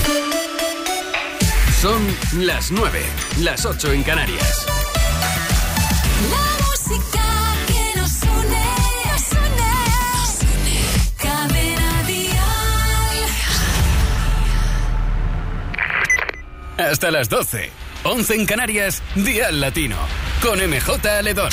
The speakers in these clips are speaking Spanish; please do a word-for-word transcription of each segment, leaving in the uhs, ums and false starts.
Son las nueve, las ocho en Canarias. La música que nos une, nos une, nos une. Cadena Dial. Hasta las doce, once en Canarias, Dial Latino, con M J Aledón.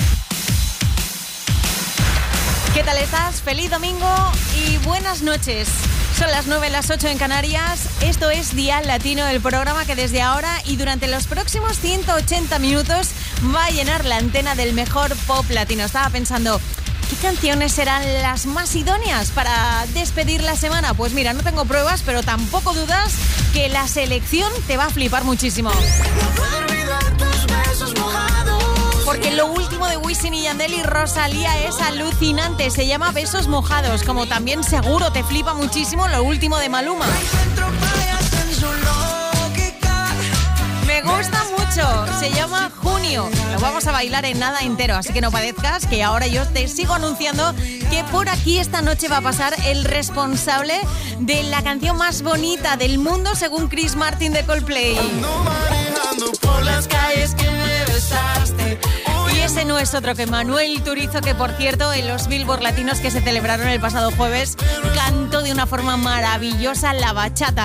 ¿Qué tal estás? Feliz domingo y buenas noches. Son las nueve, las ocho en Canarias. Esto es Dial Latino, el programa que desde ahora y durante los próximos ciento ochenta minutos va a llenar la antena del mejor pop latino. Estaba pensando, ¿qué canciones serán las más idóneas para despedir la semana? Pues mira, no tengo pruebas, pero tampoco dudas que la selección te va a flipar muchísimo. No puedo olvidar tus besos mojados. Porque lo último de Wisin y Yandel y Rosalía es alucinante. Se llama Besos Mojados. Como también seguro te flipa muchísimo lo último de Maluma. Me gusta mucho. Se llama Junio. Lo vamos a bailar en nada entero. Así que no padezcas que ahora yo te sigo anunciando que por aquí esta noche va a pasar el responsable de la canción más bonita del mundo según Chris Martin de Coldplay. Ando manejando por las calles que me besaste. Y ese no es otro que Manuel Turizo, que por cierto en los Billboard Latinos que se celebraron el pasado jueves cantó de una forma maravillosa la bachata.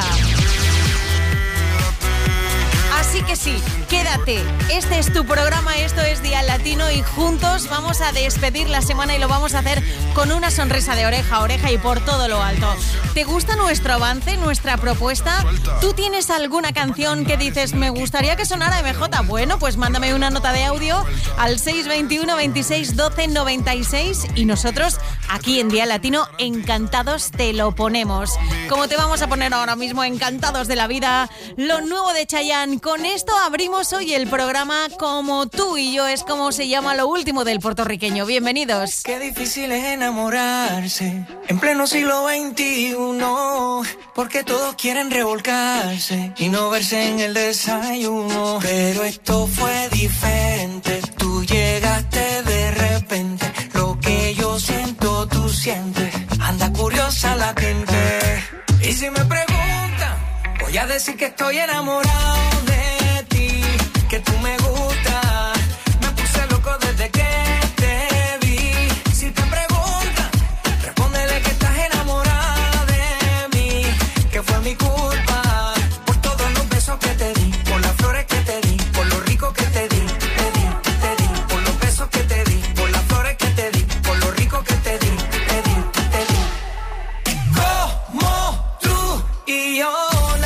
Así que sí, quédate. Este es tu programa, esto es Dial Latino y juntos vamos a despedir la semana y lo vamos a hacer con una sonrisa de oreja a oreja y por todo lo alto. ¿Te gusta nuestro avance, nuestra propuesta? ¿Tú tienes alguna canción que dices, me gustaría que sonara M J? Bueno, pues mándame una nota de audio al seis veintiuno, veintiséis, doce, noventa y seis y nosotros aquí en Dial Latino encantados te lo ponemos. Como te vamos a poner ahora mismo encantados de la vida, lo nuevo de Chayanne. Con esto abrimos hoy el programa Como tú y yo, es como se llama lo último del puertorriqueño. Bienvenidos. Qué difícil es enamorarse en pleno siglo veintiuno, porque todos quieren revolcarse y no verse en el desayuno. Pero esto fue diferente, tú llegaste de repente, lo que yo siento tú sientes, anda curiosa la gente. Y si me preguntan, voy a decir que estoy enamorado de ti, que tú me gustas, me puse loco desde que te vi. Si te preguntan, respóndele que estás enamorada de mí, que fue mi culpa, por todos los besos que te di, por las flores que te di, por lo rico que te di, te di, te di, por los besos que te di, por las flores que te di, por lo rico que te di, te di, te di. Como tú y yo.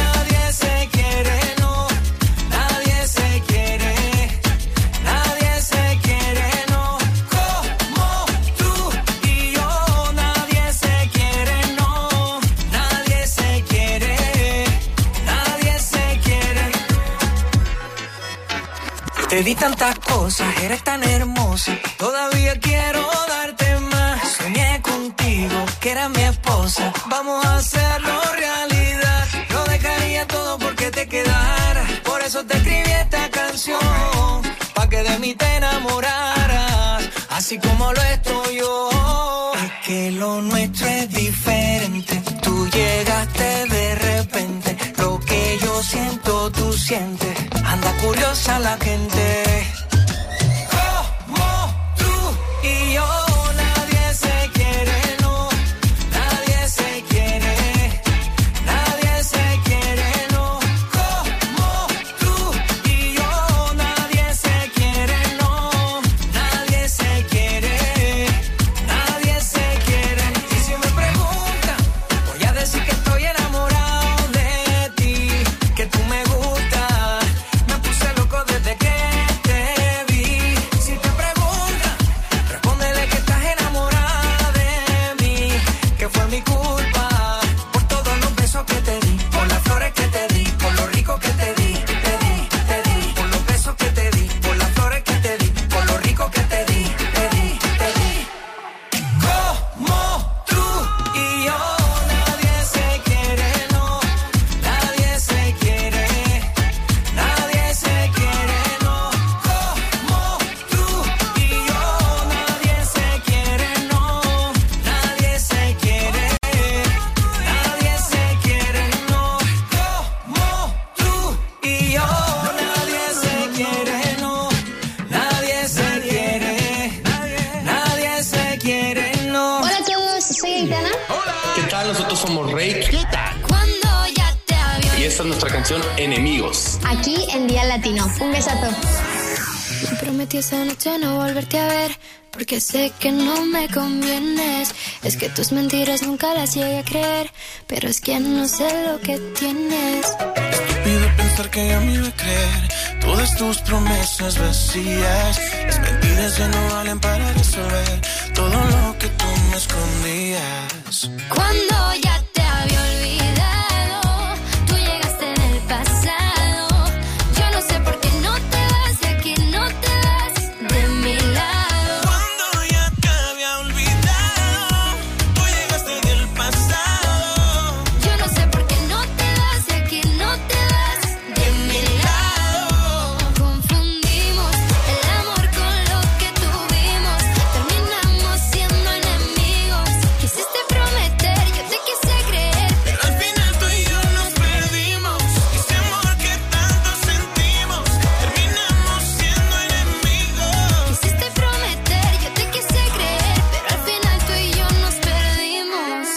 Te di tantas cosas, eres tan hermosa, todavía quiero darte más. Soñé contigo, que eras mi esposa, vamos a hacerlo realidad. Lo dejaría todo porque te quedaras, por eso te escribí esta canción, pa' que de mí te enamoraras, así como lo estoy yo. Es que lo nuestro es diferente, tú llegaste de repente, lo que yo siento tú sientes, anda curiosa la gente. Como tú y yo. Aitana. Hola. ¿Qué tal? Nosotros somos Reik. ¿Qué tal? Cuando ya te había... Y esta es nuestra canción Enemigos. Aquí en Día Latino. Un besazo. Me prometí esa noche no volverte a ver, porque sé que no me convienes. Es que tus mentiras nunca las llegué a creer, pero es que no sé lo que tienes. Estúpido pensar que ya me iba a creer todas tus promesas vacías. Las mentiras ya no valen para resolver todo lo que tú me escondías. Cuando ya te había olvidado, tú llegaste en el pasado. Yo no sé por qué no te vas de aquí, no te vas de mi lado. Cuando ya te había olvidado, tú llegaste del pasado. Yo no sé por qué no te vas de aquí, no te vas de mi lado. Confundimos el amor con lo que tuvimos, terminamos siendo enemigos. Quisiste prometer, yo te quise creer, Pero al final tú y yo nos perdimos. Ese amor que tanto sentimos, terminamos siendo enemigos. quisiste prometer, yo te quise creer, pero al final tú y yo nos perdimos.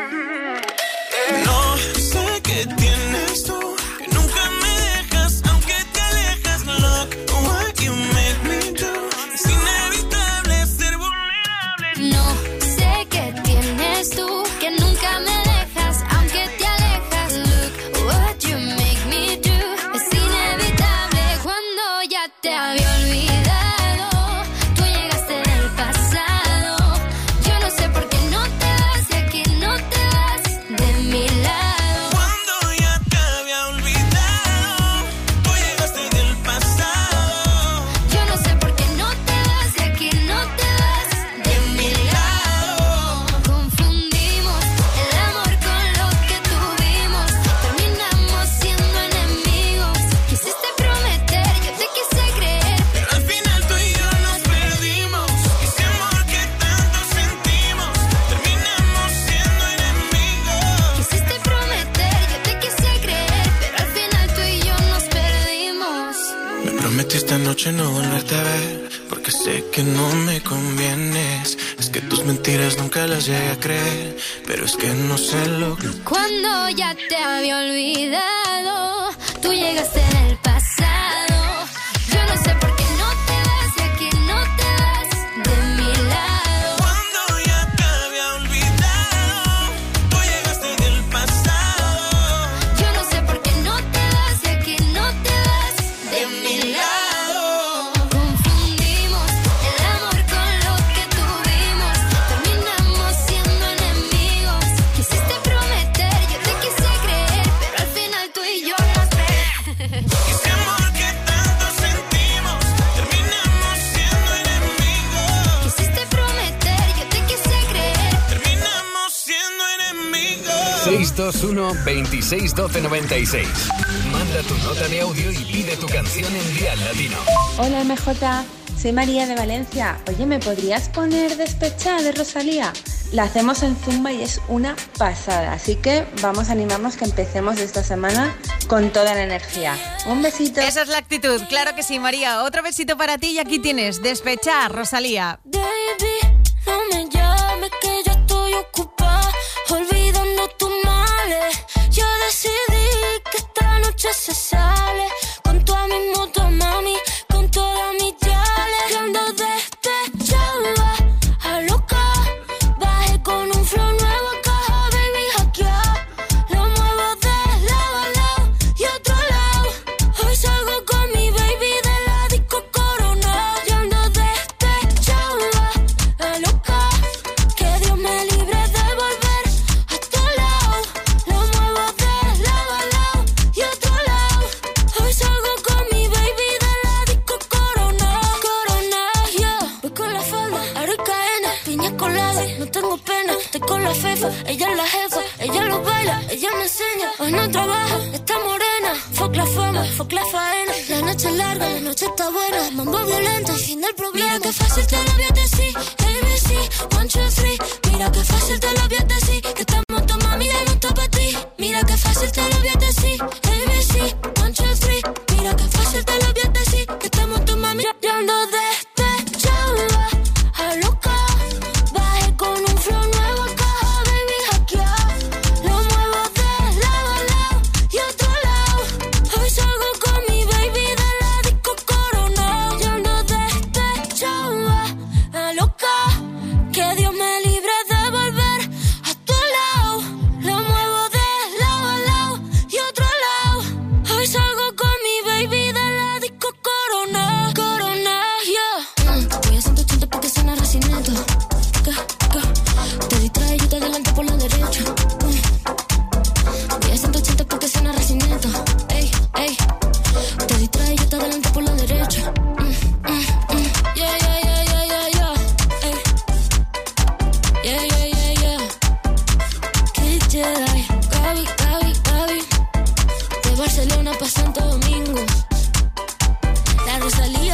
No sé qué tienes tú, que nunca me dejas, aunque te alejas. Look what you make me do. Es inevitable ser vulnerable. No sé qué tienes tú, que nunca me dejas, aunque te alejas. Look what you make me do. Es inevitable cuando ya te había olvidado. Tú llegaste del pasado. Yo no sé por qué no te vas de aquí, no te vas de mi lado. Cuando ya te había olvidado, tú llegaste del pasado. Yo no sé por qué no te vas de aquí, no te vas de mi lado. Confundimos el amor con lo que tuvimos, terminamos siendo enemigos. Quisiste prometer, yo te quise creer, Pero al final tú y yo nos perdimos. Ese amor que tanto sentimos, terminamos siendo enemigos. quisiste prometer, yo te quise creer, pero al final tú y yo nos perdimos. Me prometí esta noche no volverte a ver, porque sé que no me convienes. Es que tus mentiras nunca las llegué a creer, pero es que no sé lo que... Cuando ya te había olvidado, tú llegaste en el pasado. Yo no sé por qué no te vas de aquí, no te vas de mi lado. Cuando ya te había olvidado, tú llegaste del pasado. Yo no sé por qué no te vas de aquí, no te vas de mi lado. Confundimos el amor con lo que tuvimos, terminamos siendo enemigos. Quisiste prometer, yo te quise creer, pero al final tú y yo nos perdimos. Ese amor que tanto sentimos, terminamos siendo enemigos. Quisiste prometer, yo te quise creer. Terminamos siendo enemigos. seis dos uno, veintiséis doce noventa y seis. Manda tu nota de audio y pide tu canción en Dial Latino. Hola M J, soy María de Valencia. Oye, ¿me podrías poner Despechada de Rosalía? La hacemos en Zumba y es una pasada, así que vamos a animarnos que empecemos esta semana con toda la energía. Un besito. Esa es la actitud, claro que sí, María. Otro besito para ti y aquí tienes Despechar, Rosalía. Baby, no me llames que yo estoy ocupada, olvidando tus males. Yo decidí que esta noche se sale con toda mi moto, mami, con todas mis yales. Yo ando despechada, a loca, bajé con un flow nuevo a caja, baby, hackeado. Lo muevo de lado a lado y otro lado. Hoy salgo con mi baby de la disco Corona. Yo ando despechada, a loca, que Dios me libre de volver a tu lado. Lo muevo de lado a lado y otro lado. Hoy salgo con mi baby de la disco Corona. Corona, yeah. Voy con la falda, arrocaena, piña colada, no tengo pena. Estoy con la fefa, ella es la jefa, ella lo baila, ella me enseña. Hoy no trabaja, está morena. Fuck la fama, fuck la faena. La noche es larga, la noche está buena. Mambo violento y fin del problema. Mira que fácil te lo voy a decir, A B C, one, two, three. Mira que fácil te lo voy a decir, que estamos tu mami de nuestro para ti. Mira que fácil te lo voy a decir, A B C, one, two, three. Mira que fácil te lo voy a decir, que estamos tu mami. Yo ando despechada, a loca, bajé con un flow nuevo a caja. Jedi. Gaby, Gaby, Gaby. De Barcelona pa' Santo Domingo. La Rosalía.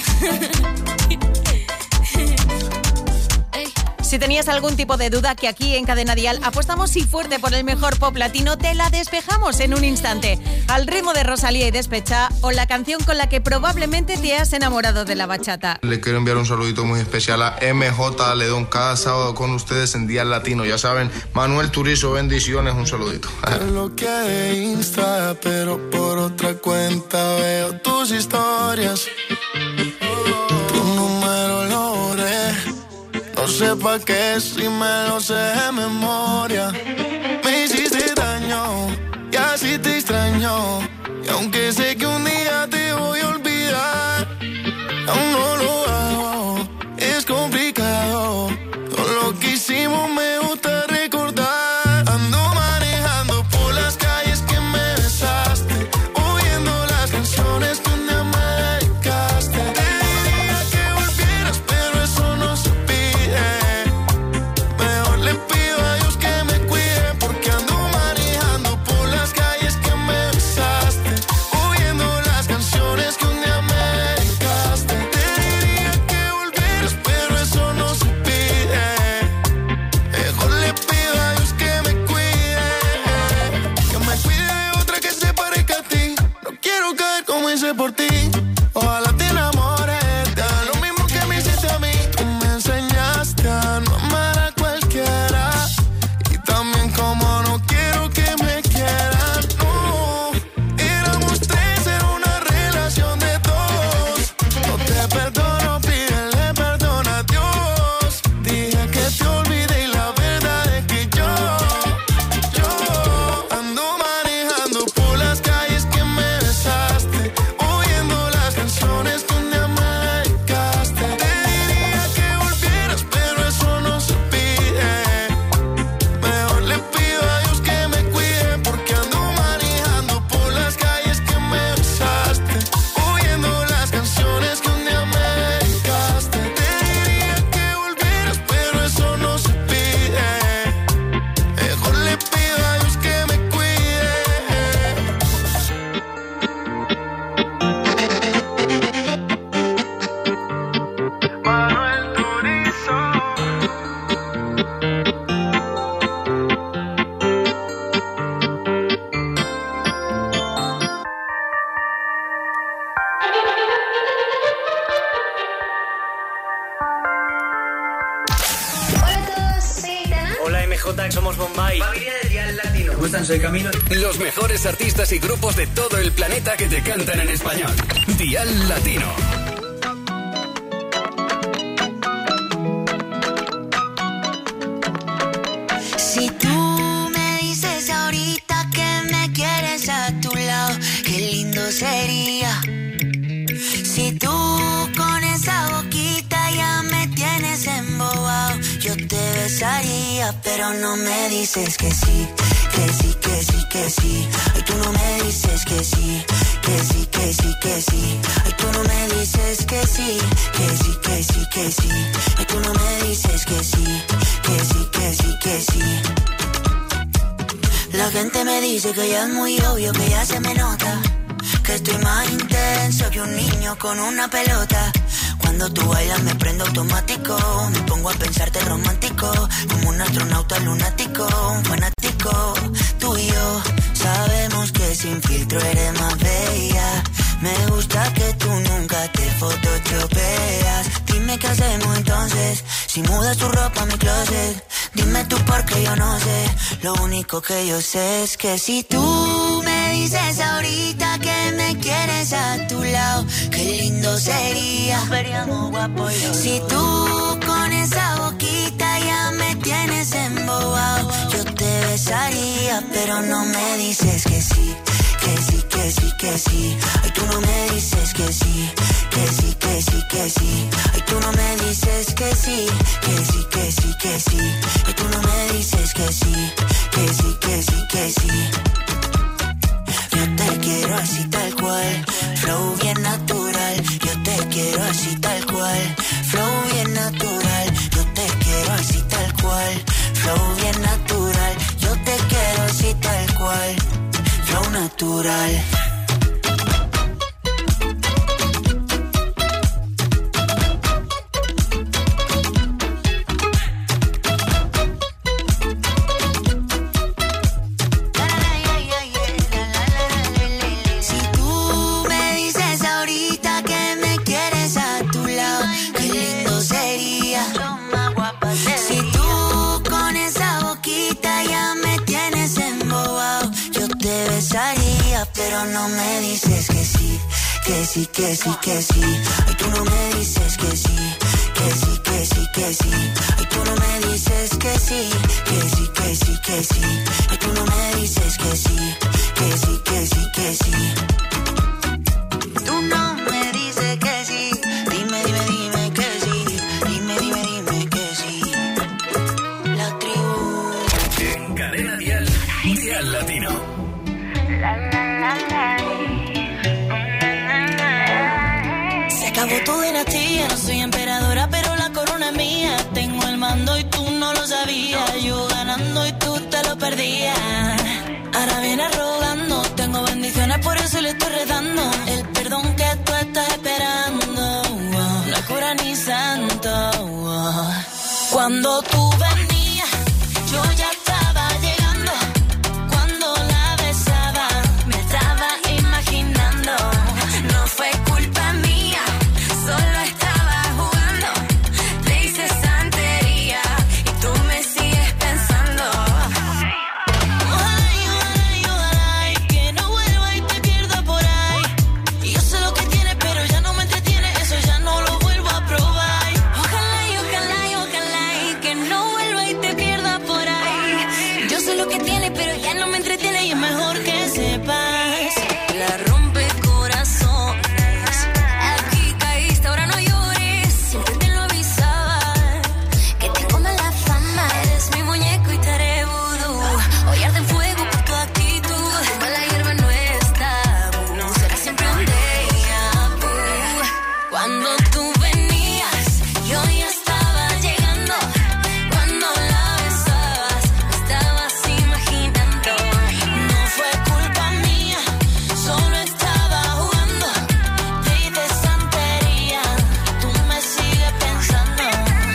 Si tenías algún tipo de duda, que aquí en Cadena Dial apostamos y fuerte por el mejor pop latino, te la despejamos en un instante. Al ritmo de Rosalía y Despechá, o la canción con la que probablemente te has enamorado de la bachata. Le quiero enviar un saludito muy especial a M J Ledón, cada sábado con ustedes en Día Latino. Ya saben, Manuel Turizo, bendiciones, un saludito. Lo que de Insta, pero por otra cuenta veo tus historias. Tu número lo borré. No sé pa' qué si me lo sé de memoria. Me hiciste daño y así te extraño. Y aunque sé que un día te voy a olvidar, aún no lo hago, es complicado. Todo lo que hicimos me gusta recordar. Ando manejando por las calles que me besaste, oyendo las canciones que un día me dedicaste. Te diría que volvieras, pero eso no se pide. Mejor le pido a Dios que me cuide, porque ando manejando por las calles que me besaste, oyendo las canciones que un día me dedicaste. Te diría que volvieras, pero eso no se pide. Mejor le pido a Dios que me cuide, que me cuide de otra que se parezca a ti. No quiero caer como hice por ti. Ojalá te enamores, te haga lo mismo que me hiciste a mí. Tú me enseñaste a no amar a cualquiera, y también como no quiero que me quieran. No, éramos tres en una relación de dos. No te perdono, pídele perdón a Dios. Dije que te olvidé y la verdad es que yo, yo ando manejando por las calles que me besaste, oyendo las canciones que un día me dedicaste. Te diría que volvieras, pero eso no se pide. Mejor le pido a Dios que me cuide, porque ando manejando por las calles que me besaste, oyendo las canciones que un día me dedicaste. Te diría que volvieras, pero eso no se pide. Mejor le pido a Dios que me cuide. Manuel Turizo. Hola a todos, soy Aitana. Hola M J, somos Bombay. Familia de Día Latino. ¿Cómo están? Soy Camilo. Los mejores artistas y grupos de todo el planeta que te cantan en español. Dial Latino. Si tú me dices ahorita que me quieres a tu lado, qué lindo sería. Si tú con esa boquita ya me tienes embobado, yo te besaría, pero no me dices que sí, que sí, que sí, que sí. Ay, tú no me dices que sí, que sí, que sí, que sí. Ay, tú no me dices que sí, que sí, que sí, que sí. Ay, tú no me dices que sí, que sí, que sí, que sí. La gente me dice que ya es muy obvio, que ya se me nota, que estoy más intenso que un niño con una pelota. Cuando tú bailas me prendo automático, me pongo a pensarte romántico, como un astronauta lunático, un fanático. Tú y yo sabemos que sin filtro eres más bella. Me gusta que tú nunca te photoshopeas. Dime qué hacemos entonces, si mudas tu ropa a mi closet. Dime tú porque yo no sé, lo único que yo sé es que si tú me dices ahorita que me quieres a tu lado, qué lindo sería. Veríamos guapo y yo. Si tú con esa boquita ya me tienes embobado, yo te besaría, pero no me dices que sí, que sí, que sí, que sí. Ay, tú no me dices que sí, que sí, que sí, que sí. Ay, tú no me dices que sí, que sí, que sí, que sí. Ay, tú no me dices que sí, que sí, que sí, que sí. Yo te quiero así tal cual, flow bien natural. Yo te quiero así tal cual, flow bien natural. Yo te quiero así tal cual, flow bien natural. Yo te quiero natural. Pero no me dices que sí, que sí, que sí, que sí. Ay, tú no me dices que sí, que sí, que sí, que sí. Ay, tú no me dices que sí, que sí, que sí, que sí. Ay, tú no me dices que sí, que sí, que sí, que sí. Tú no me dices que sí. Dime, dime, dime que sí. Dime, dime, dime que sí. La tribu. En Cadena Dial, Dial Latino. Se acabó tu dinastía, no soy emperadora, pero la corona es mía. Tengo el mando y tú no lo sabías. Yo ganando y tú te lo perdías. Ahora viene rogando, tengo bendiciones, por eso le estoy redando. El perdón que tú estás esperando, oh, no es cura ni santo. Oh. Cuando tú venías, yo ya estaba llegando. Cuando la besaba, me estaba imaginando. No fue culpa mía, solo estaba jugando. Te hice santería y tú me sigues pensando. Ay, ay, ay, que no vuelva y te pierda por ahí. Y yo sé lo que tienes, pero ya no me entretiene, eso ya no lo vuelvo a probar. Ojalá y ojalá y ojalá y que no vuelva y te pierda por ahí. Yo sé lo que tienes, pero ya no me entretiene y es mejor que sepas. La rompe corazones. Aquí caíste, ahora no llores. Siempre te lo avisaba. Que te come la fama. Eres mi muñeco y te haré vudú. Hoy arde en fuego por tu actitud. Tu mala hierba no es tabú. Será siempre un déjà vu. Cuando tú venías, yo ya estaba llegando. Cuando la besabas, me estabas imaginando. No fue culpa mía, solo estaba jugando. Te hice santería, tú me sigues pensando.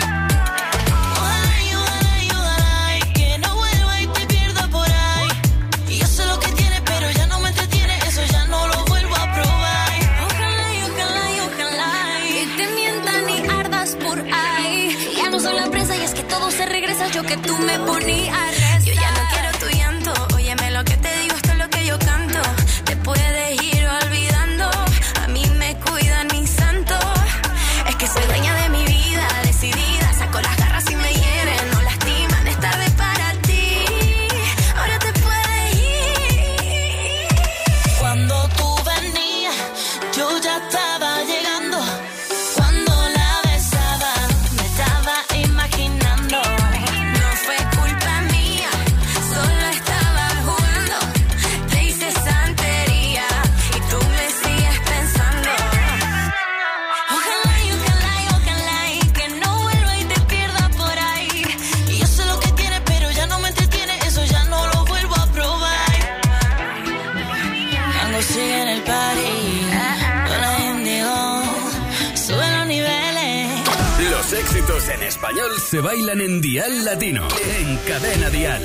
Ay, ay, ay, que no vuelva y te pierda por ahí. Y yo sé lo que tienes, pero ya no me entretiene, eso ya no lo vuelvo a probar. Ojalá y ojalá y ojalá que te mientan y ardas por ahí. Ya no soy la presa y es que todo se regresa, yo que tú me poní a rezar. Yo ya no quiero tu llanto, óyeme lo que te digo, esto es lo que yo canto. Te puedes ir olvidando, a mí me cuidan mis santos. Es que soy dueña de mi vida, decidida, saco las garras y me hieren, no lastiman, es tarde para ti, ahora te puedes ir. Cuando tú venías, yo ya estaba llegando. Cuando la besaba, me estaba imaginando. No fue culpa mía, solo estaba jugando. Te hice santería y tú me sigues pensando. Ojalá y ojalá y ojalá y que no vuelva y te pierda por ahí. Y yo sé lo que tienes, pero ya no me entretiene, eso ya no lo vuelvo a probar. Cuando sigue en el party, con la Indigo, sube los niveles. Los éxitos en español se bailan en Dial Latino. En Cadena Dial.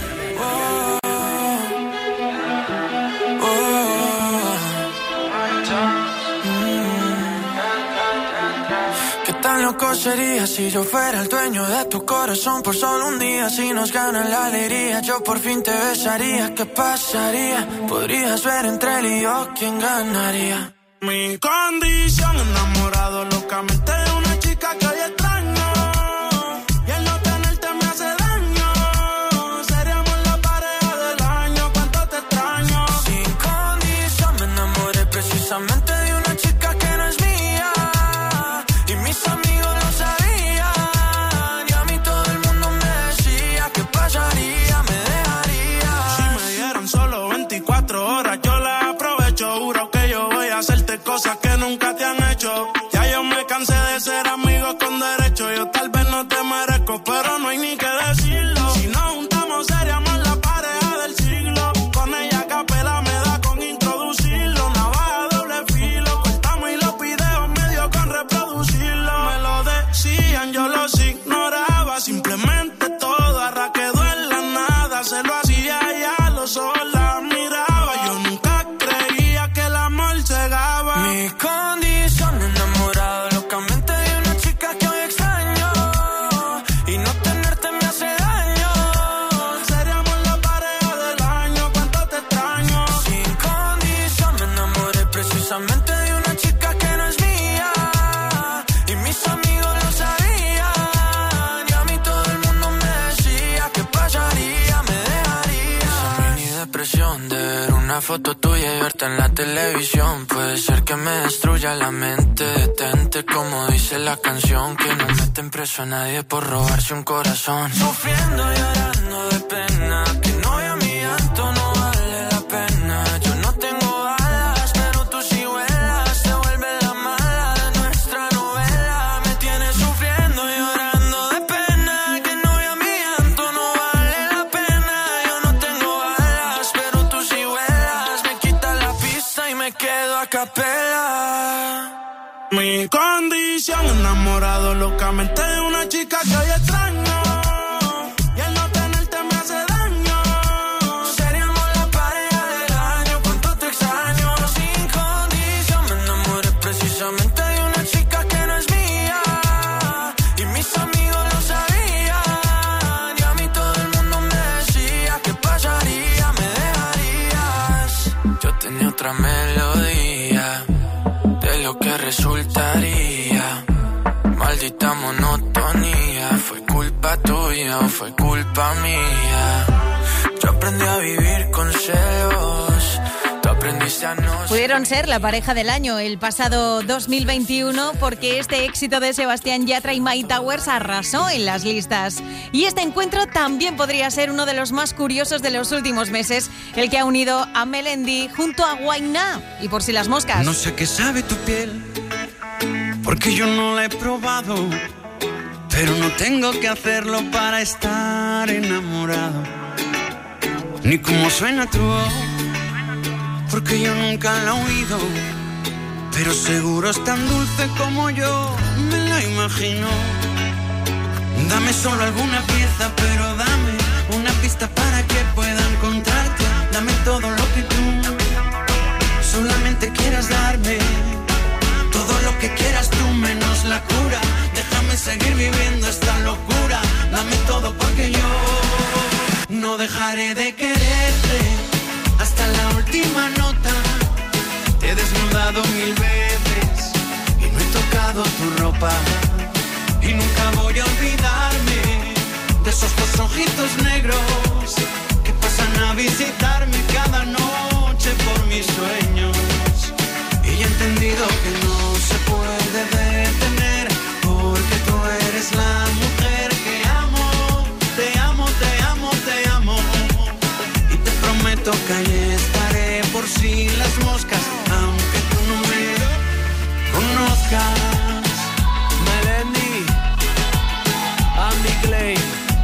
¿Qué tan loco sería si yo fuera el dueño de tu corazón por solo un día? Si nos gana la alegría, yo por fin te besaría. ¿Qué pasaría? Podrías ver entre él y yo quién ganaría. Mi condición, enamorado locamente de una chica que hoy extraño. Y el no tenerte me hace daño. Seríamos la pareja del año, cuánto te extraño. Sin condición me enamoré precisamente de una chica que no es mía. Y mis amigos lo sabían. Y a mí todo el mundo me decía ¿qué pasaría? Me dejaría. Si me dieran solo veinticuatro horas, yo las aprovecho. Juro que yo voy a hacerte cosas que nunca te han hecho. Ya yo me cansé de ser amigo con derecho. se lo hacía ella, los ojos la miraba. Yo nunca creía que el amor cegaba. Mi condición, enamorado locamente de una chica que hoy extraño. Y no tenerte me hace daño. Seríamos la pareja del año, cuánto te extraño. Sin condición, me enamoré precisamente de una chica que no es mía. Y mis amigos lo sabían. Y a mí todo el mundo me decía que pasaría, me dejaría. Esa mini depresión de ver una foto tuya y verte en la televisión. Puede ser que me destruya la mente. Detente como dice la canción, que no meten preso a nadie por robarse un corazón. Sufriendo y llorando de pena, que no vea mi llanto, no vale la pena. Yo no tengo alas, pero tú sí vuelas. Te vuelves la mala de nuestra novela. Me tienes sufriendo y llorando de pena, que no vea mi llanto, no vale la pena. Yo no tengo alas, pero tú sí vuelas. Me quitas la pista y me quedo a capela. Mi condición, enamorado locamente de una chica que hoy extraño. Y el no tenerte me hace daño. Seríamos la pareja del año, cuánto te extraño. Sin condición, me enamoré precisamente de una chica que no es mía. Y mis amigos lo sabían. Y a mí todo el mundo me decía que pasaría, me dejarías. Yo tenía otra melodía de lo que resultaría. Maldita monotonía. ¿Fue culpa tuya o fue culpa mía? Yo aprendí a vivir con celos. Tú aprendiste a no... Pudieron ser la pareja del año el pasado dos mil veintiuno porque este éxito de Sebastián Yatra y My Towers arrasó en las listas. Y este encuentro también podría ser uno de los más curiosos de los últimos meses, el que ha unido a Melendi junto a Wayna. Y por si las moscas. No sé qué sabe tu piel, porque yo no la he probado, pero no tengo que hacerlo para estar enamorado. Ni cómo suena tu voz, porque yo nunca la he oído, pero seguro es tan dulce como yo me la imagino. Dame solo alguna pieza, pero dame una pista para que pueda encontrarte. Dame todo lo que tú solamente quieras darme. Todo lo que quieras tú menos la cura. Déjame seguir viviendo esta locura. Dame todo porque yo no dejaré de quererte hasta la última nota. Te he desnudado mil veces y no he tocado tu ropa. Y nunca voy a olvidarme de esos dos ojitos negros que pasan a visitarme cada noche por mis sueños. Y he entendido que no se puede detener, porque tú eres la mujer que amo. Te amo, te amo, te amo. Y te prometo que ahí estaré por si las moscas, aunque tú no me conozcas. Melendi, Andy Clay,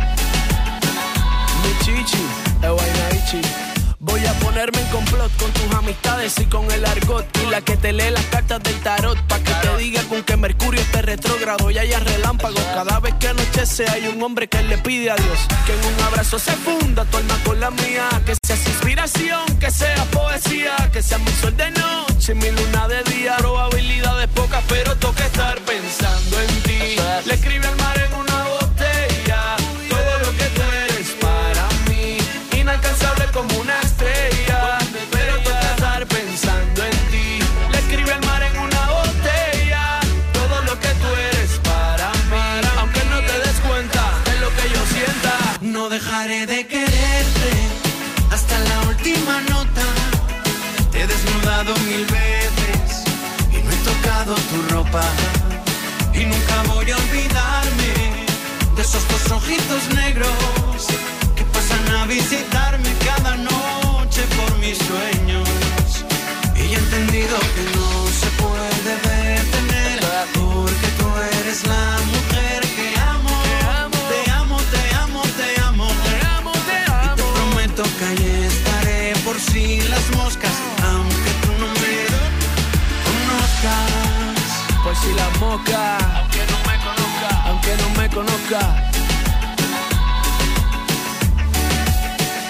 mi chichi, el Guaynaichi. Voy a ponerme en complot con tus amistades y con el argot. Y la que te lee las cartas del tarot, pa' que te diga con que Mercurio esté retrógrado y haya relámpagos. Cada vez que anochece hay un hombre que le pide a Dios que en un abrazo se funda tu alma con la mía. Que seas inspiración, que sea poesía, que sea mi sol de noche, mi luna de día. Probabilidades pocas, pero toca estar pensando en ti. Le escribe al mar en una botella todo lo que tú eres para mí. Inalcanzable como una estrella, pero toca estar pensando en ti. Le escribe al mar en una botella todo lo que tú eres para mí. Aunque no te des cuenta de lo que yo sienta. No dejaré de quererte hasta la última nota. Te he desnudado mil veces y no he tocado tu ropa. Y nunca voy a olvidarme de esos dos ojitos negros que pasan a visitarme cada noche por mis sueños. Y he entendido que no se puede detener, porque tú eres la mujer que amo. Te amo, te amo, te amo. Y te prometo que ahí estaré por si las moscas, aunque tú no me conozcas. Por si las moscas, aunque no me conozca, aunque no me conozca.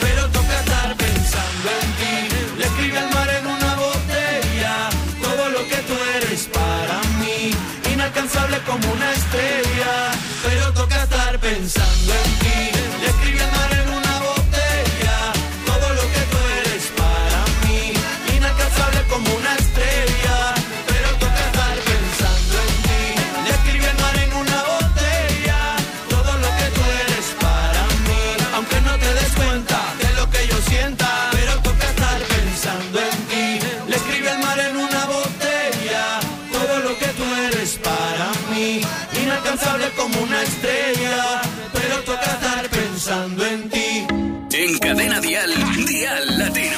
como una estrella, pero toca estar pensando en ti. Le escribí al mar en una botella, todo lo que tú eres para mí. Inalcanzable como una estrella, pero toca estar pensando en ti. Le escribí al mar en una botella, todo lo que tú eres para mí. Aunque no te des cuenta de lo que yo sienta, pero toca estar pensando en ti. Le escribí al mar en una botella, todo lo que tú eres para mí. Inalcanzable como una estrella, pero toca estar pensando en ti. En Cadena Dial, Dial Latino.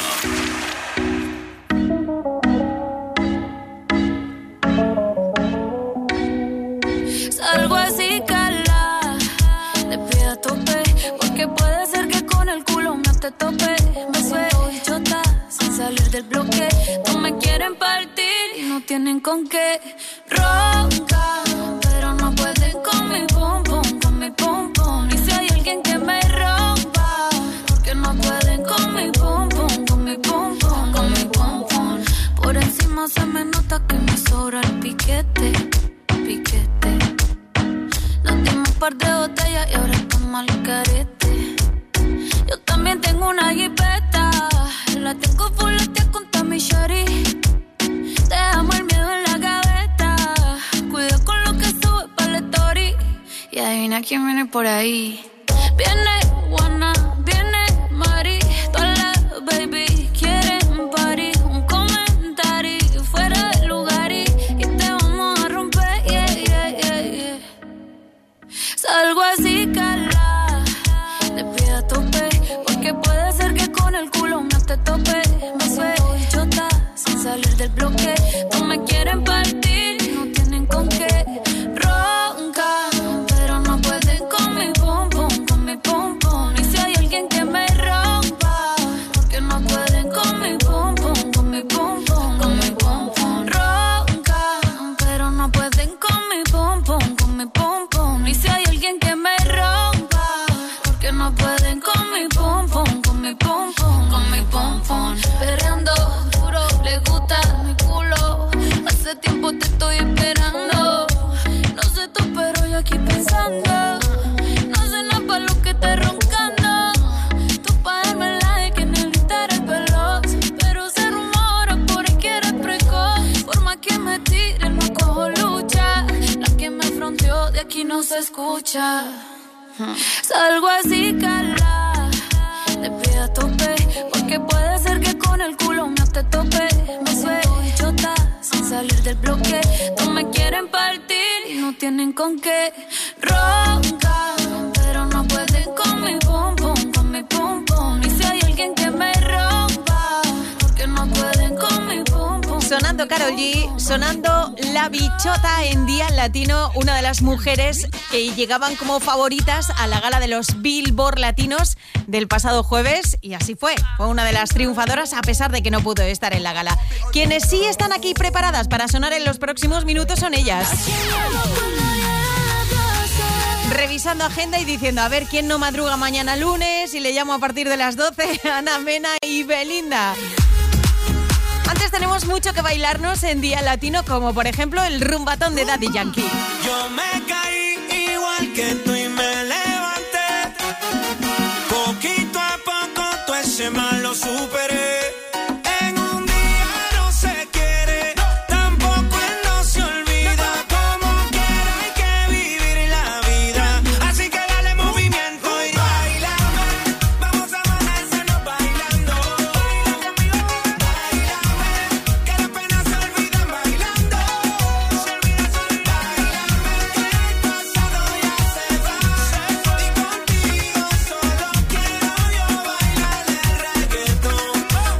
Salgo así, cala, te pido a tope, porque puede ser que con el culo me te tope. Me suelto y chota, sin salir del bloque. No me quieren partir y no tienen con qué. Ronca, pero no pueden con mi pum pum, con mi pum pum. Y si hay alguien que me rompa, porque no pueden con mi pum pum, con mi pum pum, con mi pum pum. Por encima se me nota que me sobra el piquete, piquete. Nos dimos un par de botellas y ahora estamos al carete. Yo también tengo una jipeta, la tengo fuletea con Tommy Shorty. Dejamos el miedo en la gaveta, cuida con lo que sube para la story. Y adivina quién viene por ahí. Viene Juana, viene Mari, todas las baby quieren party. Un comentario fuera del lugar y, y te vamos a romper, yeah, yeah, yeah, yeah. Salgo así, cala, te pido a tope, porque puede ser que con el culo me te tope. Me suelto y chota, sin salir del bloque. No me quieren partir y no tienen con qué. Ronca, pero no pueden con mi pum pum, con mi pum pum. Y si hay alguien que me rompa, porque no pueden con mi pum pum, con mi pum pum, con mi pum pum. Ronca, pero no pueden con mi pum pum, con mi pum pum. Y si hay alguien que me rompa, porque no pueden con mi pum pum, con mi pum pum, con mi pum pum. Perreando duro, le gusta mi culo. Hace tiempo te estoy esperando. No sé tú, pero yo aquí pensando. No sé nada pa' lo que te roncando. Tú pa' darme like en el Instagram veloz, pero se rumora por ahí que eres precoz. Por más que me tire, no cojo lucha. La que me fronteó de aquí no se escucha. Salgo así, cala, te pido a tope, porque puede ser que con el culo me te tope. Me suelto y chota, sin salir del bloque. No me quieren partir y no tienen con qué. Ronca, pero no pueden con mi pum pum, con mi pum pum. Y si hay alguien que me rompa, porque no pueden con mi pum pum. Sonando Karol G, sonando La Bichota en Dial Latino, una de las mujeres que llegaban como favoritas a la gala de los Billboard Latinos del pasado jueves, y así fue. Fue una de las triunfadoras a pesar de que no pudo estar en la gala. Quienes sí están aquí preparadas para sonar en los próximos minutos son ellas. Revisando agenda y diciendo, a ver, ¿quién no madruga mañana lunes? Y le llamo a partir de las doce, Ana Mena y Belinda. Antes tenemos mucho que bailarnos en Dial Latino, como por ejemplo el rumbatón de Daddy Yankee. Yo me caí igual que tú y me levanté. Poquito a poco todo ese mal lo superé. En un día no se quiere, tampoco él no se olvida. Como quiera hay que vivir la vida. Así que dale movimiento y bailame. Vamos a amanecernos bailando. Baila conmigo, bailame. Que las penas se olvidan bailando. Se olvida, se olvida, bailame. Que el pasado ya se va. Y contigo solo quiero yo bailar el reggaetón.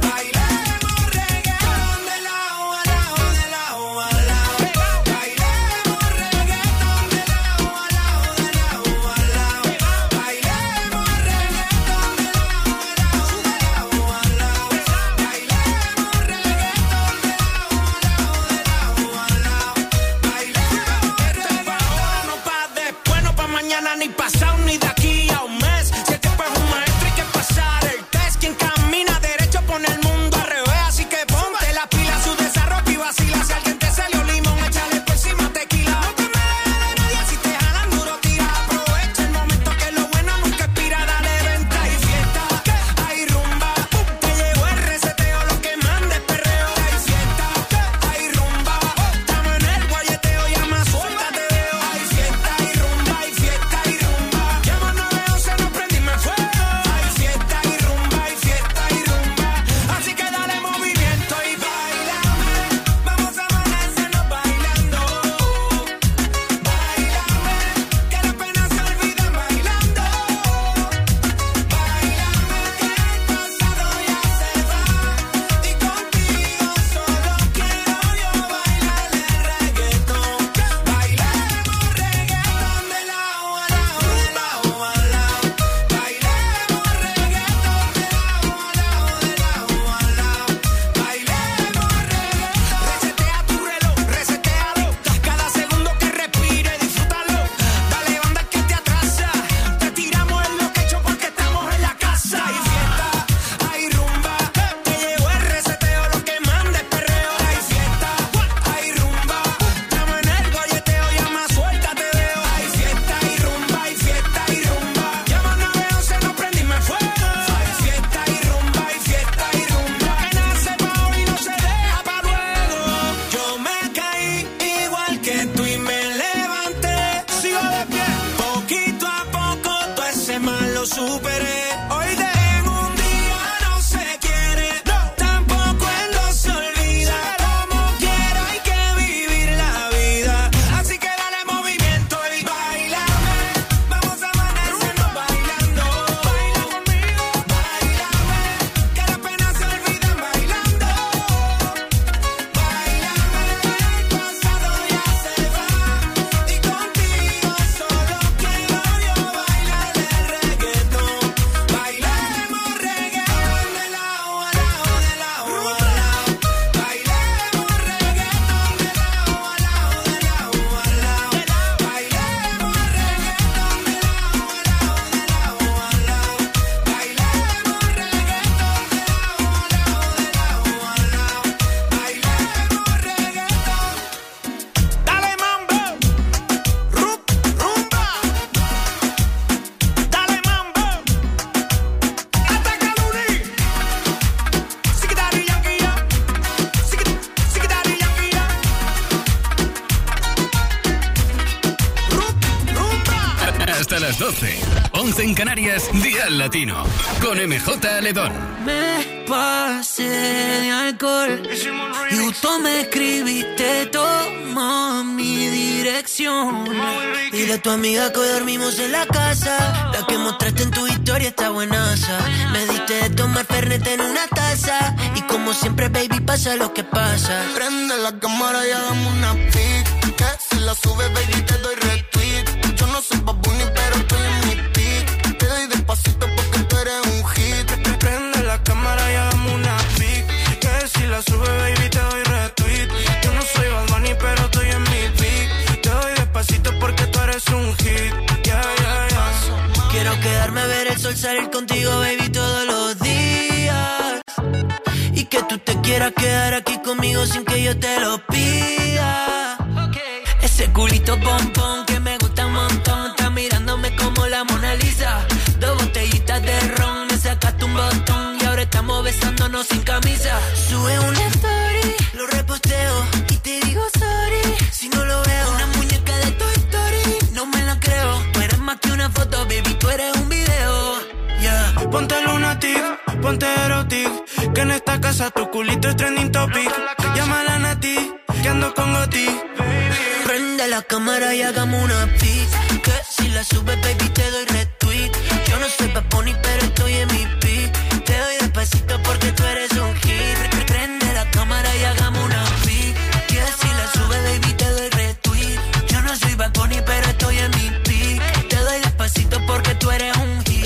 las doce, once en Canarias, Dial Latino, con M J Ledón. Me pasé de alcohol y justo me escribiste, toma mi dirección. Y de tu amiga que hoy dormimos en la casa, la que mostraste en tu historia está buenaza. Me diste de tomar Fernet en una taza y como siempre, baby, pasa lo que pasa. Prende la cámara y hagamos una pic, que si la subes, baby, te doy retweet. Yo no soy Bad Bunny, pero estoy en mi pic. Te doy despacito porque tú eres un hit. Prende la cámara y hagamos una pic, que si la subes, baby, te doy retweet. Yo no soy Bad Bunny, pero estoy en mi pic. Te doy despacito porque tú eres un hit. Yeah, yeah, yeah. Quiero quedarme a ver el sol salir contigo, baby, todos los días. Y que tú te quieras quedar aquí conmigo sin que yo te lo pida. Ese culito pompón que me gusta un montón, está mirándome como la Mona Lisa. Dos botellitas de ron, me sacaste un botón y ahora estamos besándonos sin camisa. Sube una story, lo reposteo y te digo sorry si no lo veo. Una muñeca de Toy Story, no me la creo. Tú eres más que una foto, baby, tú eres un video. Yeah. Ponte lunatic, ponte erotic, que en esta casa tu culito es trending topic. Llámala a Nati, que ando con Goti. Prende la cámara y hagamos una pic, que si la subes, baby, te doy retweet. Yo no soy Bad Bunny, pero estoy en mi pic. Te doy despacito porque tú eres un hit. Prende la cámara y hagamos una pic, que si la subes, baby, te doy retweet. Yo no soy Bad Bunny, pero estoy en mi pic. Te doy despacito porque tú eres un hit.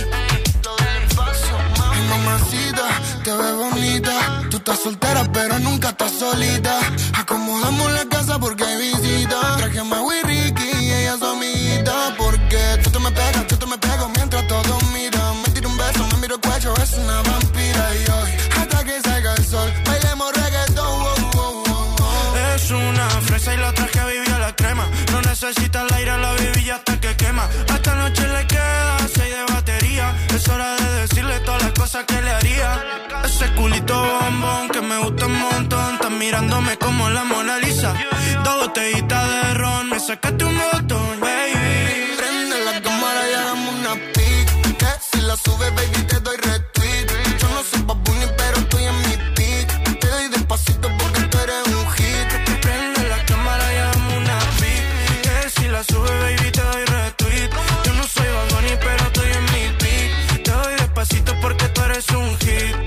Ay, mamacita, te ves bonita. Tú estás soltera, pero nunca estás solita. Acomodamos la casa porque hay visita. Traje a Maui Ricky y ella es su amiguita. Porque tú te me pegas, yo te me pego mientras todos miran. Me tiro un beso, me miro el cuello, es una vampira. Y hoy, hasta que salga el sol, bailemos reggaetón. Oh, oh, oh, oh. Es una fresa y la traje a vivir a la crema. No necesita el aire, la baby hasta que quema. A esta noche le queda seis de batería. Es hora de decirle todas las cosas que le haría. Ese culito bombón que me gusta un montón, está mirándome como la Mona Lisa. Dos botellitas de ron, me sacaste un botón, baby. Prende la cámara y hagamos una pic, que si la subes, baby, te doy retweet. Yo no soy Bad Bunny, pero estoy en mi pic. Te doy despacito porque tú eres un hit. Prende la cámara y hagamos una pic, que si la subes, baby, te doy retweet. Yo no soy Bad Bunny, pero estoy en mi pic. Te doy despacito porque tú eres un hit.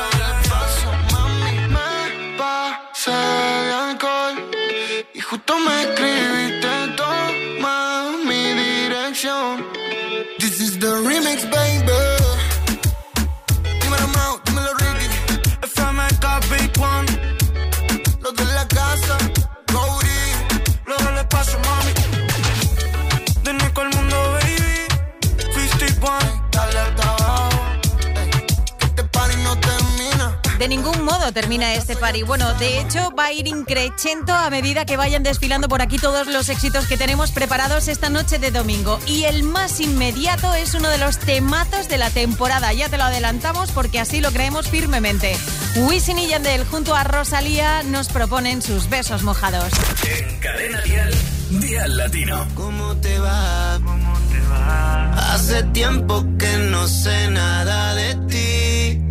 Pasé de alcohol y justo me escribiste, toma mi dirección. This is the remix, baby. Dímelo Mau, dímelo Ricky. F M K Big One, los de la casa, Cody. luego le paso, mami. De Nico al mundo, baby. cincuenta y uno. Dale hasta abajo, ey, que este party no termina. De ningún modo termina este party. Bueno, de hecho va a ir increchento a medida que vayan desfilando por aquí todos los éxitos que tenemos preparados esta noche de domingo. Y el más inmediato es uno de los temazos de la temporada. Ya te lo adelantamos porque así lo creemos firmemente. Wisin y Yandel junto a Rosalía nos proponen sus besos mojados. En Cadena Dial, Dial Latino. ¿Cómo te va? ¿Cómo te va? Hace tiempo que no sé nada de ti.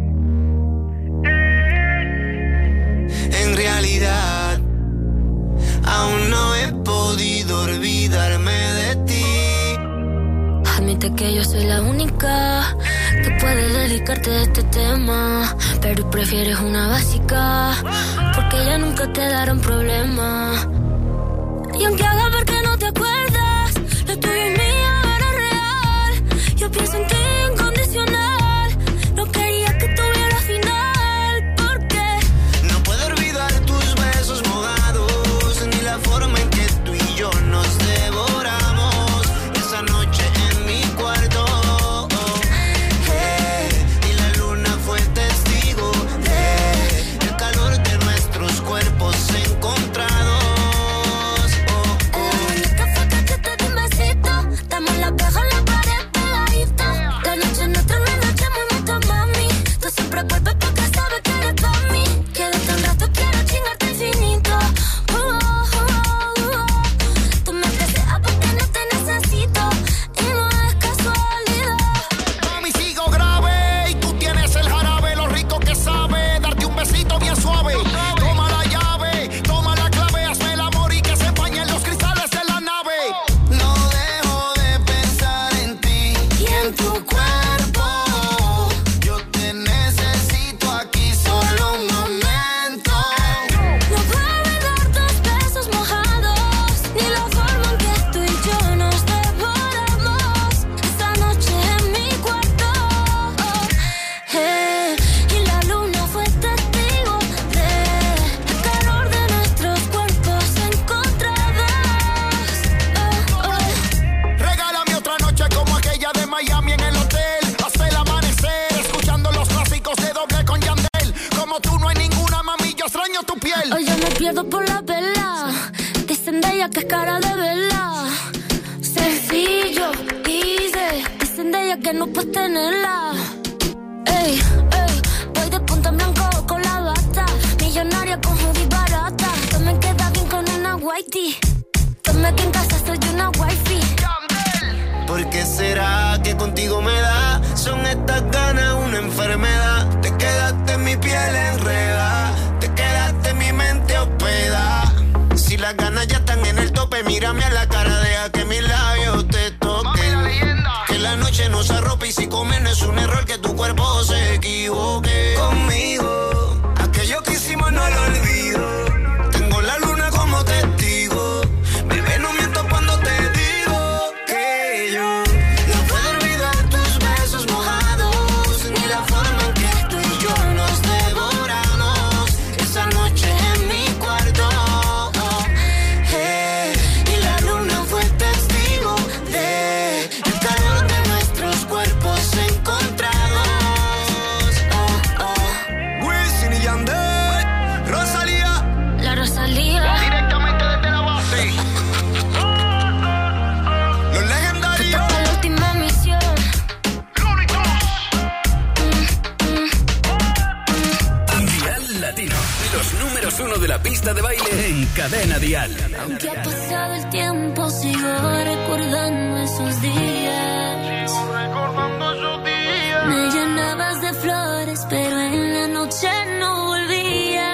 En realidad, aún no he podido olvidarme de ti. Admite que yo soy la única que puede dedicarte a este tema, pero prefieres una básica, porque ya nunca te dará un problema. Y aunque haga ver que no te acuerdas, lo tuyo y mío era real. Yo pienso en ti incondicional, no quería que tuviera final, porque no puedo olvidar tus besos mojados, ni la forma en que tú y yo nos devoramos esa noche en mi cuarto. Oh, oh. Hey, y la luna fue testigo de el calor de nuestros cuerpos encontrados. la única fue que te di un besito, dame la caja en la pared pegadita. Yadiel. Hoy yo me pierdo por la vela. Dicen de ella que es cara de vela. Sencillo, easy. Dicen de ella que no puedes tenerla. Ey, ey, voy de punta en blanco con la bata. Millonaria con hoodie barata. Tú me quedas bien con una whitey. Tome que en casa soy una wifi. ¿Por qué será que contigo me da? Son estas ganas una enfermedad. Te quedaste en mi piel enredada. Te quedaste en mi mente hospedada. Si las ganas ya están en el tope, mírame a la cara, deja que mis labios te toquen. Que la noche nos arrope y si comer no es un error, que tu cuerpo se equivoque. Conmigo, aquello que hicimos no lo olvido. Tengo la luna como testigo. Bebé, no miento cuando te digo que yo no puedo olvidar tus besos mojados, ni la forma en que tú y yo nos devoramos esa noche en mi cuarto. Oh, hey, y la luna fue testigo de el calor de nuestros cuerpos encontrados. Oh, oh. Wisin y Yandel, Rosalía, La Rosalía. directamente desde la base. Los legendarios. Esta es la última misión. Dial Latino, los números uno de la pista de baile en Cadena Dial. Aunque ha pasado el tiempo, sigo recordando esos días. Me llenabas de flores, pero en la noche no volvías.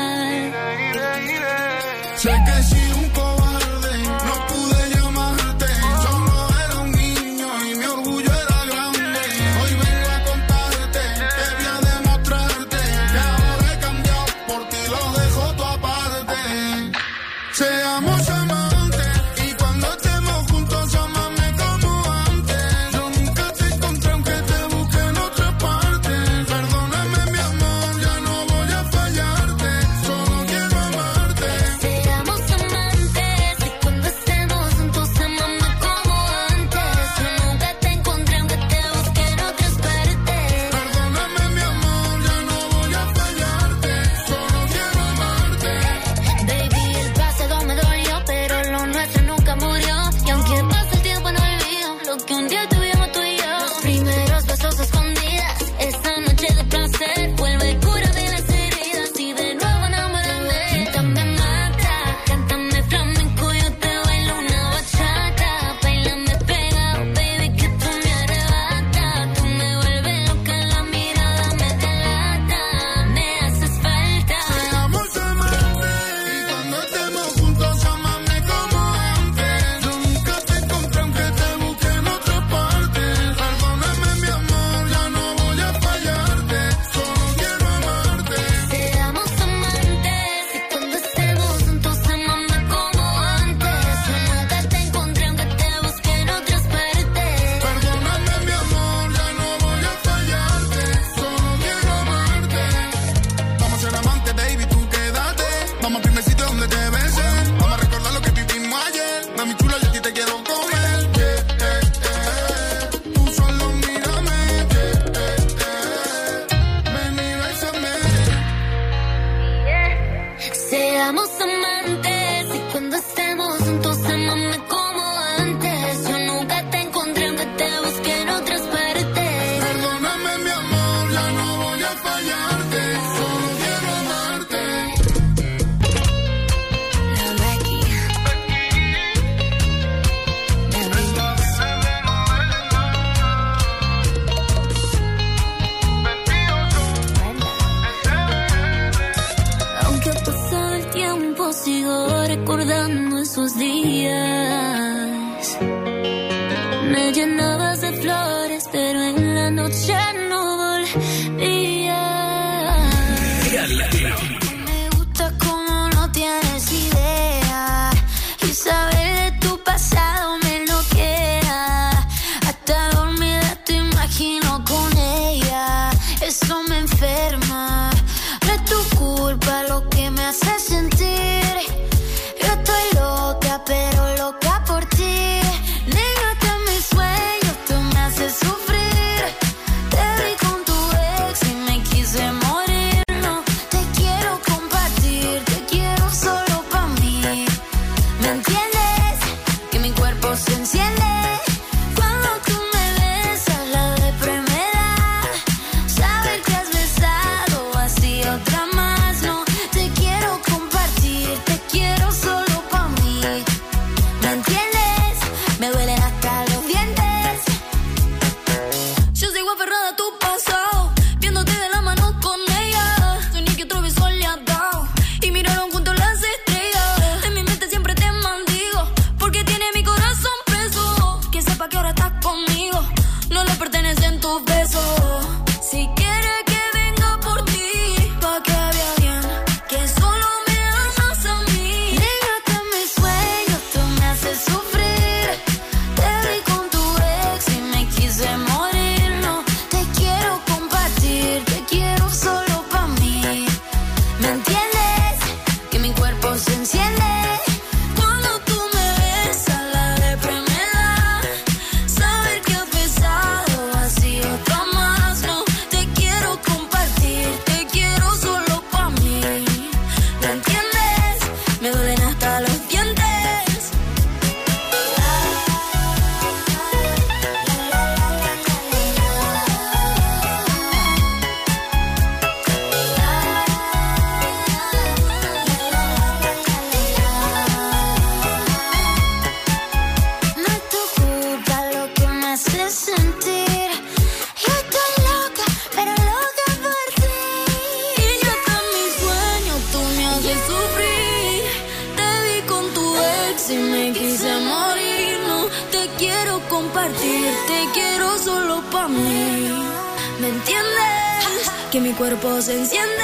Sé que soy un cobarde, no pude llamarte. Solo era un niño y mi orgullo era grande. Hoy vengo a contarte, quería demostrarte que ahora he cambiado por ti, lo dejo todo aparte. Seamos amantes y cuando estemos juntos, amame como antes. Yo nunca te encontré aunque te busqué en otra parte. Perdóname mi amor, ya no voy a fallarte. Solo quiero amarte. Seamos amantes y cuando estemos juntos, amame como antes. Yo nunca te encontré aunque te busqué en otras partes. Perdóname mi amor, ya no voy a fallarte. Solo quiero amarte. Baby, el pasado me dolió, pero lo nuestro nunca murió. Y aunque pase el tiempo no olvido lo que un día tuvimos tú y yo. Los primeros besos escondidas, esa noche de placer. Vuelve y cúrame las heridas y de nuevo enamórame. Cántame mata, cántame flamenco, yo te bailo una bachata. Bailame pegado, baby, que tú me arrebatas. Tú me vuelves loca, la mirada me delata. Me haces falta. Seamos amantes y cuando estemos juntos, amame como antes. Yo nunca te encontré aunque te busqué en otra parte. Perdóname mi amor, ya no voy a fallarte. Solo quiero amarte. Seamos amantes y cuando estemos juntos, amame como antes. Yo nunca te encontré aunque te busqué en otras partes. Perdóname mi amor, ya no voy a fallarte. Solo quiero amarte. Vamos a ser amantes, baby, tú quédate. Vamos al primer sitio donde te besen. Vamos a recordar lo que vivimos ayer. Mami chula, yo a ti te quiero comer. Yeah, eh, eh. Tú solo mírame. Yeah, eh, eh. Ven y bésame. Seamos amantes y cuando estemos juntos, amame como antes. Yo nunca te encontré aunque te busqué en otras partes. Perdóname mi amor, ya no voy a fallarte. Solo quiero amarte. La Becky. La Aunque ha pasado el tiempo, sigo recordando esos días. Me llenabas de flores, pero en la noche no volvías. Dial Latino. Me gusta como no tienes idea. Y saber de tu pasado me enloquea. Hasta dormida te imagino con ella. Eso me enferma. No es tu culpa lo que me hace sentir. Yo estoy loca, pero loca por ti. Négate a mis sueños, tú me haces sufrir. Te compartir. Te quiero solo pa' mí. ¿Me entiendes? Que mi cuerpo se enciende.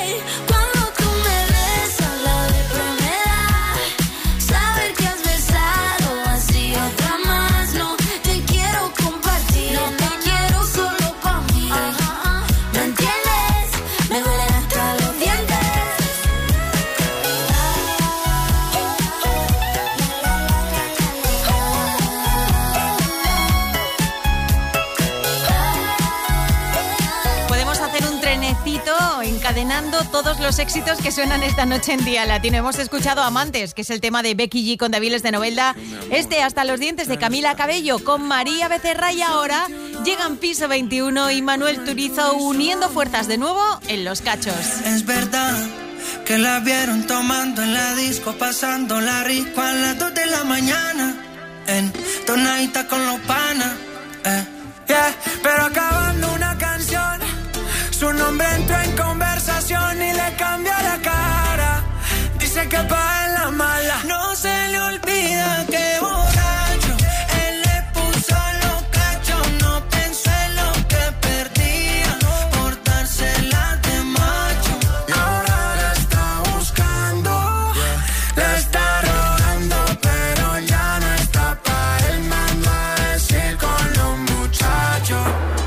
Encadenando todos los éxitos que suenan esta noche en Día Latino. Hemos escuchado Amantes, que es el tema de Becky G con Daviles de Novelda. Este Hasta los dientes de Camila Cabello con María Becerra. Y ahora llegan Piso veintiuno y Manuel Turizo uniendo fuerzas de nuevo en Los Cachos. Es verdad que la vieron tomando en la disco, pasando la rico a las dos de la mañana, en tonadita con los panas, eh, yeah. Pero acabando una canción, su nombre entró en conversación y le cambió la cara. Dice que pa' en la mala no se le olvida que borracho él le puso los cachos. No pensó en lo que perdía por dársela de macho. Y ahora la está buscando, la está rogando, pero ya no está pa' él. Mando a decir con los muchachos.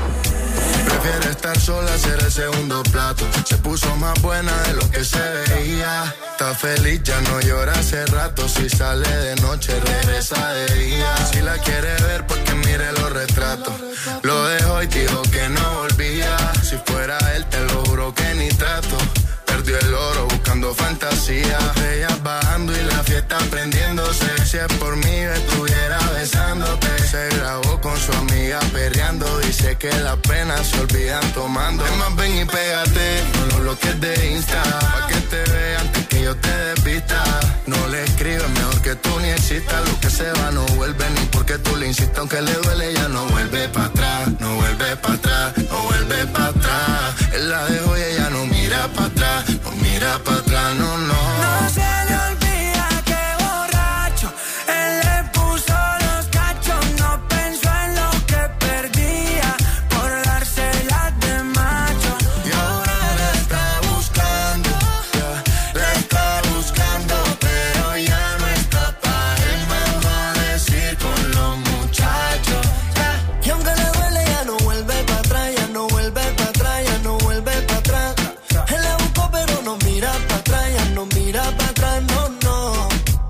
Prefiere estar sola, ser el segundo plato. Se puso más buena de lo que se veía. Está feliz, ya no llora hace rato. Si sale de noche, regresa de día. Si la quiere ver, pues que mire los retratos. Lo dejó y dijo que no volvía. Si fuera él, te lo juro que ni trato. Perdió el oro buscando fantasía. Ella bajando y la fiesta prendiéndose. Si es por mí, yo estuviera besándote. Se grabó con su amiga perreando. Dice que las penas se olvidan tomando. Es más, ven y pégate con los bloques de Insta, pa' que te vea antes que yo te desvista. No le escribes, mejor que tú ni existas. Lo que se va no vuelve, ni porque tú le insistas. Aunque le duele, ya no vuelve para atrás. No vuelve para atrás, no vuelve para atrás. Él la dejó y ella no mira para atrás. No mira para atrás, no, no. No se le olvida que borracho él le puso los cachos. No pensó en lo que perdía por dársela de macho. Y ahora la está buscando, yeah, la está buscando, pero ya no está pa' él. Mando a decir con los muchachos, yeah. Y aunque le duele, ya no vuelve para atrás, ya no vuelve para atrás, ya no vuelve para atrás. Él la buscó, pero no mira para atrás, ya no mira para atrás, no, no.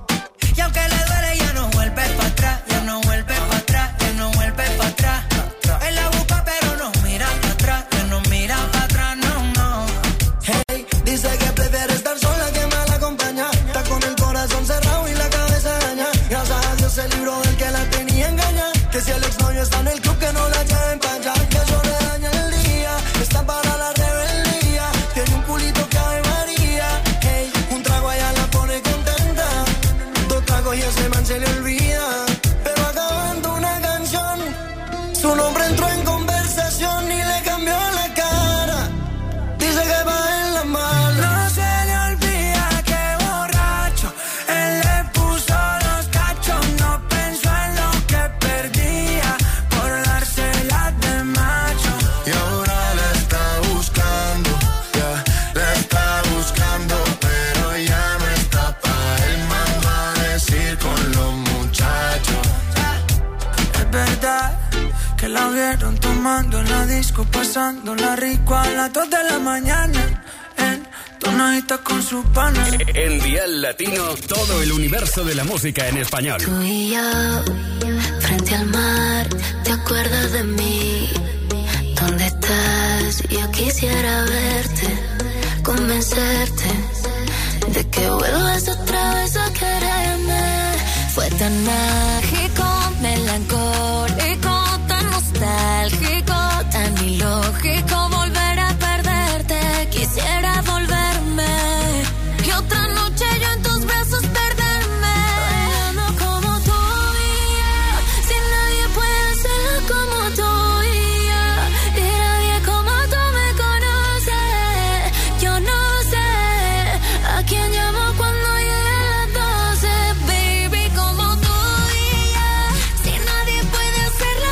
Y aunque le duele, ya no vuelve para atrás, ya no vuelve para atrás, ya no vuelve para atrás. Él la busca, pero no mira para atrás, ya no mira para atrás, no, no. Hey, dice que prefiere estar sola que mal acompañada. Está con el corazón cerrado y la cabeza dañada. Gracias a Dios se libró del que la tenía engañada. Que si el exnovio está en el club, que no la lleven para allá. Que eso le daña el día, está para la rebeldía. Tiene un culito que Ave María. Hey, un trago allá la pone contenta. Dos tragos y ese man se le olvida. Pero acabando una canción, su nombre entró en conversación y le cambió la cara. Dice que va en la mala. No se le olvida que borracho él le puso los cachos. No pensó en lo que perdía por dársela de macho. Y ahora la está buscando, yeah, la está buscando, pero ya no está pa' él. Mando a decir con los muchachos, yeah. Es verdad que la vieron tomando en la disco, pasando la rico a las dos de la mañana, en tonadita con su pana. En Dial Latino, todo el universo de la música en español. Tú y yo, frente al mar, ¿te acuerdas de mí? ¿Dónde estás? Yo quisiera verte, convencerte de que vuelvas otra vez a quererme. Fue tan mágico, melancólico, tan nostálgico, tan ilógico volver a perderte. Quisiera volverme y otra noche yo en tus brazos perderme. Bailando como tú y yo, si nadie puede hacerlo como tú y yo, y nadie como tú me conoce. Yo no sé a quién llamo cuando lleguen las doce, baby, como tú y yo, si nadie puede hacerlo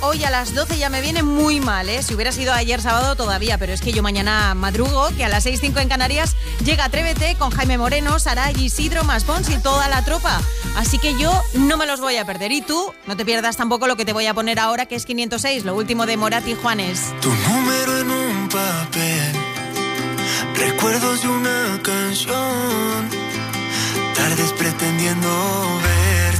hoy a las doce ya me viene muy mal, ¿eh? Si hubiera sido ayer sábado todavía, pero es que yo mañana madrugo, que a las seis cinco en Canarias llega Atrévete con Jaime Moreno, Saray, Isidro, Maspons y toda la tropa. Así que yo no me los voy a perder. Y tú, no te pierdas tampoco lo que te voy a poner ahora, que es quinientos seis, lo último de Morat y Juanes. Tu número en un papel, recuerdos de una canción, tardes pretendiendo ver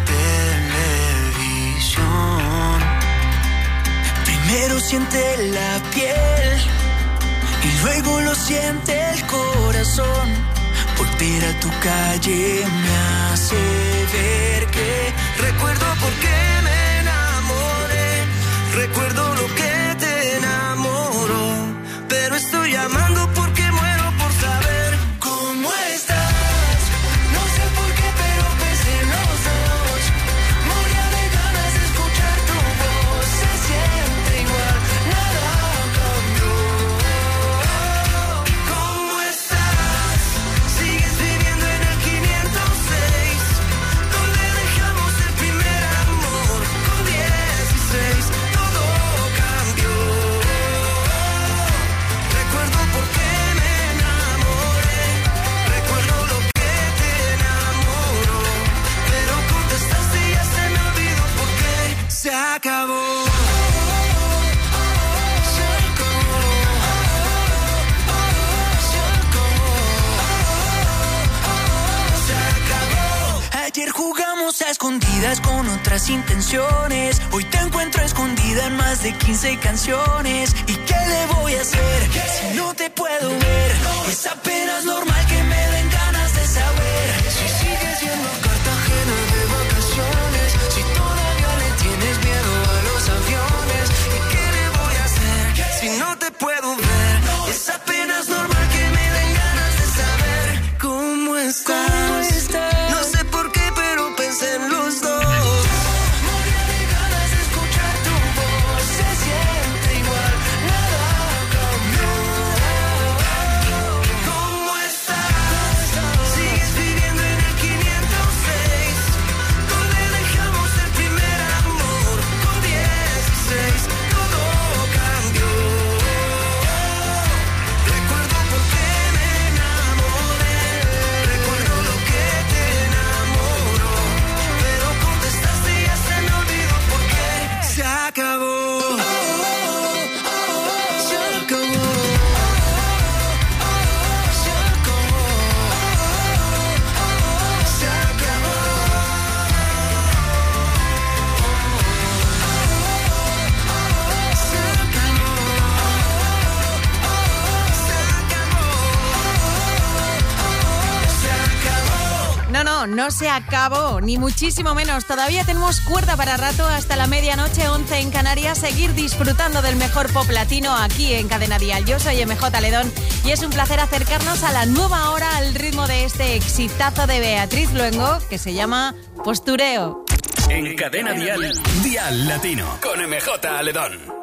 televisión. Primero siente la piel y luego lo siente el corazón. Volver a tu calle me hace ver que recuerdo por qué me enamoré, recuerdo lo que te enamoró, pero estoy llamando porque muero por saber cómo estás. No sé por qué, pero pensé en los dos. Moría de ganas de escuchar tu voz. Se siente igual, nada cambió. ¿Cómo estás? Sigues viviendo en el quinientos seis, donde dejamos el primer amor. Con dieciséis todo cambió. Recuerdo por qué me enamoré, recuerdo lo que te enamoró, pero contestaste y ya se me olvidó por qué. Se acabó. Se acabó. Se acabó. Se acabó. Ayer jugamos a escondidas con otras intenciones. Hoy te encuentro escondida en más de quince canciones. ¿Y qué le voy a hacer si no te puedo ver? Es apenas normal que me den ganas de saber si sigues yendo a Cartagena de vacaciones, si todavía le tienes miedo a los aviones. ¿Y qué le voy a hacer si no te puedo ver? Es apenas normal que me den ganas de saber cómo estás. ¿Cómo estás? No sé por qué, pero pensé en los dos. Moría de ganas de escuchar tu voz. Se siente igual, nada cambió. ¿Cómo estás? Sigues viviendo en el quinientos seis, donde dejamos el primer amor. Con dieciséis todo cambió. Recuerdo por qué me enamoré, recuerdo lo que te enamoró, pero contestaste y ya se me olvidó por qué. Se acabó. Se acabó. Se acabó. Se acabó. No, no, no se acabó, ni muchísimo menos. Todavía tenemos cuerda para rato hasta la medianoche, once en Canarias. Seguir disfrutando del mejor pop latino aquí en Cadena Dial. Yo soy M J Ledón y es un placer acercarnos a la nueva hora al ritmo de este exitazo de Beatriz Luengo que se llama Postureo. En Cadena Dial, Dial Latino, con M J Ledón.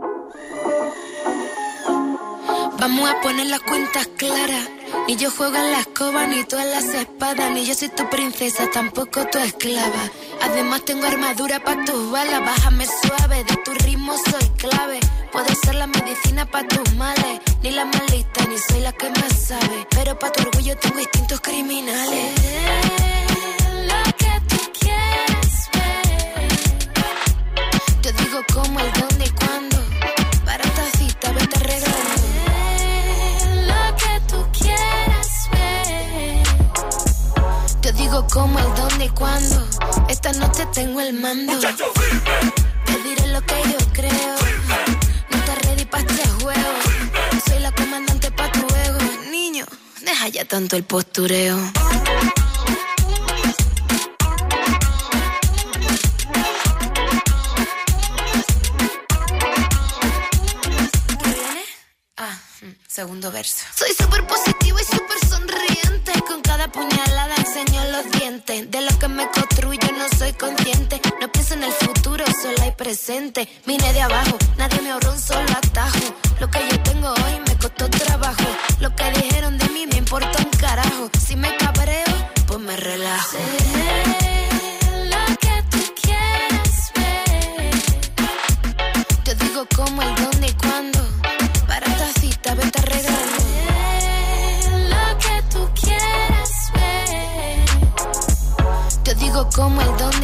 Vamos a poner las cuentas claras. Ni yo juego en la escoba, ni tú en las espadas. Ni yo soy tu princesa, tampoco tu esclava. Además tengo armadura pa' tus balas. Bájame suave, de tu ritmo soy clave. Puedo ser la medicina pa' tus males. Ni la más lista, ni soy la que más sabe. Pero pa' tu orgullo tengo instintos criminales. Lo que tú quieres ver. Yo digo cómo, el dónde y cuándo. Para esta cita vete regalando. Yo digo cómo, el dónde y cuándo. Esta noche tengo el mando. Te diré lo que yo creo. No estás ready pa' este juego. Soy la comandante pa' tu ego. Niño, deja ya tanto el postureo. ¿Qué viene? Ah, segundo verso. Soy súper positivo y súper sonriente. Con cada puñalada enseño los dientes. De lo que me construyo no soy consciente. No pienso en el futuro, solo hay presente. Vine de abajo, nadie me ahorró un solo atajo. Lo que yo tengo hoy me costó trabajo. Lo que dijeron de mí me importa un carajo. Si me cabreo, pues me relajo. Sé lo que tú quieres ver.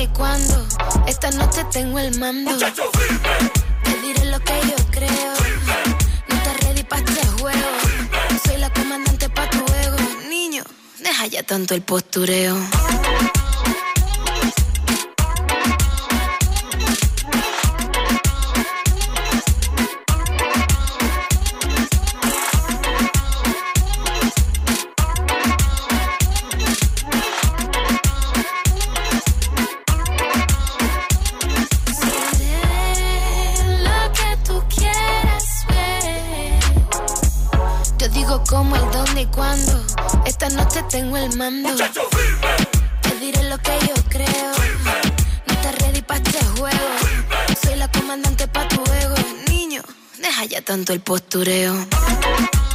dónde y cuándo. Esta noche tengo el mando. Muchacho firme. Te diré lo que yo creo. No estás ready pa' este juego. Soy la comandante pa' tu ego. Niño, deja ya tanto el postureo. Como el dónde y cuándo. Esta noche tengo el mando. Muchacho firme. Te diré lo que yo creo. No estás ready pa' este juego. Soy la comandante pa' tu ego. Niño, deja ya tanto el postureo.